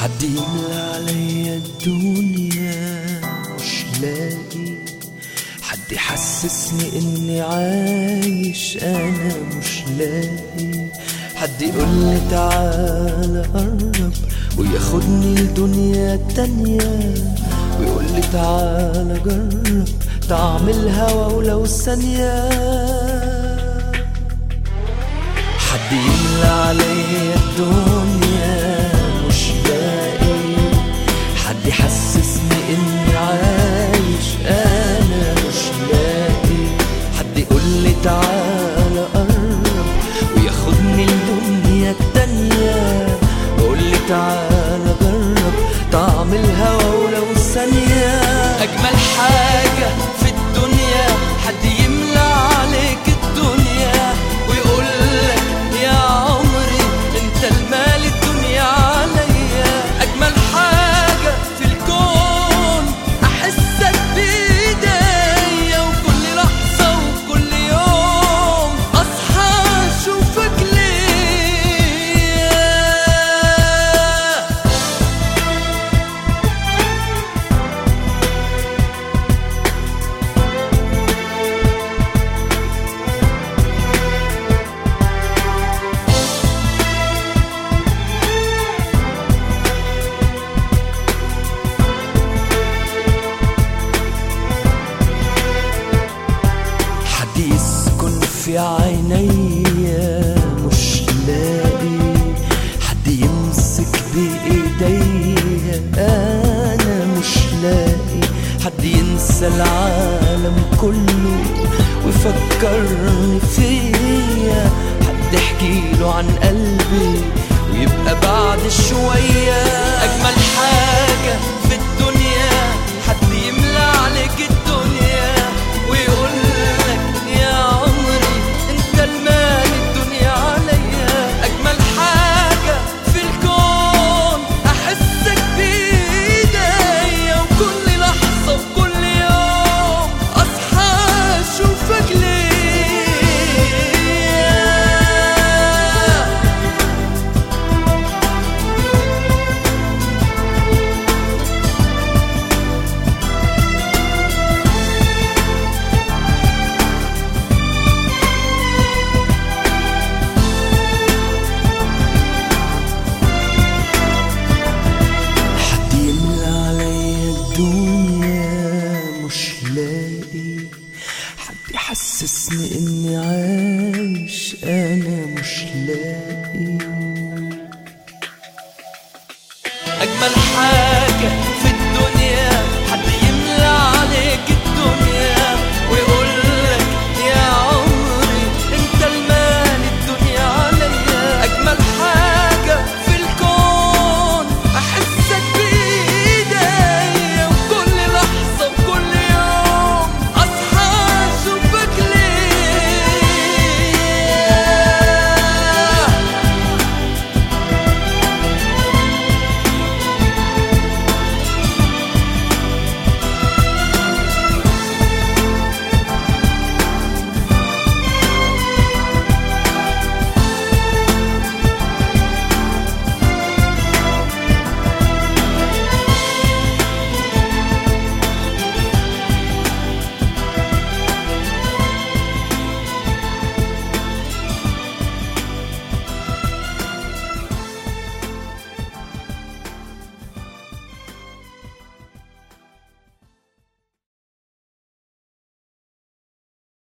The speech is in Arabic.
حد يملى عليا الدنيا مش لاقي، حد يحسسني اني عايش انا مش لاقي، حد يقولي تعالى قرب وياخدني لدنيا تانية، ويقولي تعالى جرب طعم الهوا ولو ثانية. حد يملى عليا الدنيا مش لاقي، حد يحسسني اني عايش انا مش لاقي، حد يقولي تعالى قرب وياخدني لدنيا التانية، ويقولي تعالى جرب طعم الهوا ولو ثانية. اجمل حاجة في الدنيا حد يملى عليك الدنيا ويقولك يا عمري انت المال الدنيا عليا. اجمل حاجة في الكون احسك بايديا، وكل لحظة وكل يوم اصحى اشوفك ليا. يسكن في عينيا مش لاقي، حد يمسك بايديا انا مش لاقي، حد ينسى العالم كله ويفكرني فيا، حد يحكيله عن قلبي ويبقى بعد شوية. اجمل حاجة في الدنيا حد يملى عليك الدنيا ويقول يا عمري انت المال الدنيا عليا. اجمل حاجة في الكون احسك بايديا، وكل لحظة وكل يوم اصحى اشوفك ليا. الدنيا مش لاقي، حد يحسسني اني عايش انا مش لاقي.